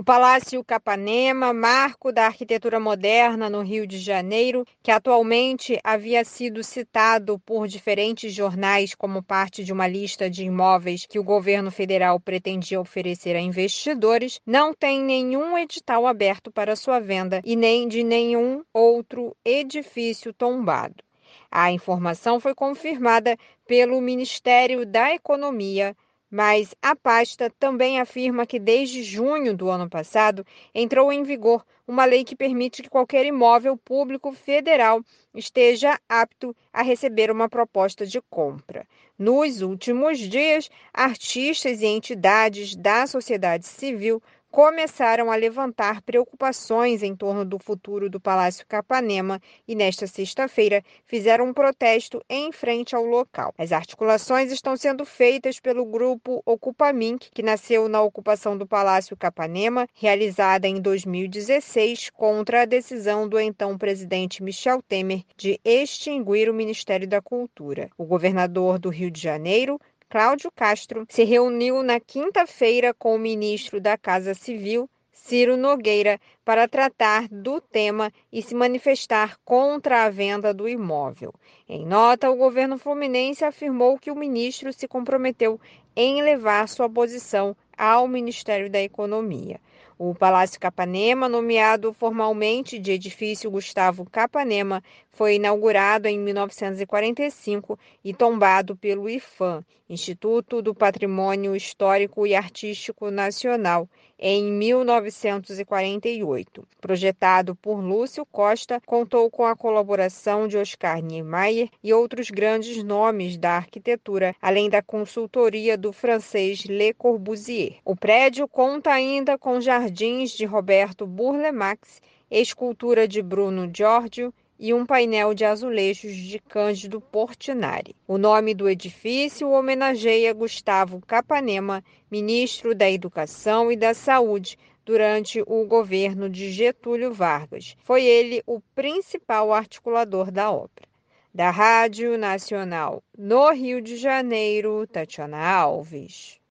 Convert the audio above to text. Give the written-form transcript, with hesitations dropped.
Palácio Capanema, marco da arquitetura moderna no Rio de Janeiro, que atualmente havia sido citado por diferentes jornais como parte de uma lista de imóveis que o governo federal pretendia oferecer a investidores, não tem nenhum edital aberto para sua venda e nem de nenhum outro edifício tombado. A informação foi confirmada pelo Ministério da Economia, mas a pasta também afirma que desde junho do ano passado entrou em vigor uma lei que permite que qualquer imóvel público federal esteja apto a receber uma proposta de compra. Nos últimos dias, artistas e entidades da sociedade civil começaram a levantar preocupações em torno do futuro do Palácio Capanema e, nesta sexta-feira, fizeram um protesto em frente ao local. As articulações estão sendo feitas pelo grupo Ocupamink, que nasceu na ocupação do Palácio Capanema, realizada em 2016, contra a decisão do então presidente Michel Temer de extinguir o Ministério da Cultura. O governador do Rio de Janeiro, Cláudio Castro, se reuniu na quinta-feira com o ministro da Casa Civil, Ciro Nogueira, para tratar do tema e se manifestar contra a venda do imóvel. Em nota, o governo fluminense afirmou que o ministro se comprometeu em levar sua posição ao Ministério da Economia. O Palácio Capanema, nomeado formalmente de Edifício Gustavo Capanema, foi inaugurado em 1945 e tombado pelo IPHAN, Instituto do Patrimônio Histórico e Artístico Nacional, em 1948. Projetado por Lúcio Costa, contou com a colaboração de Oscar Niemeyer e outros grandes nomes da arquitetura, além da consultoria do francês Le Corbusier. O prédio conta ainda com jardins de Roberto Burle Marx, escultura de Bruno Giorgio e um painel de azulejos de Cândido Portinari. O nome do edifício homenageia Gustavo Capanema, ministro da Educação e da Saúde, durante o governo de Getúlio Vargas. Foi ele o principal articulador da obra. Da Rádio Nacional no Rio de Janeiro, Tatiana Alves.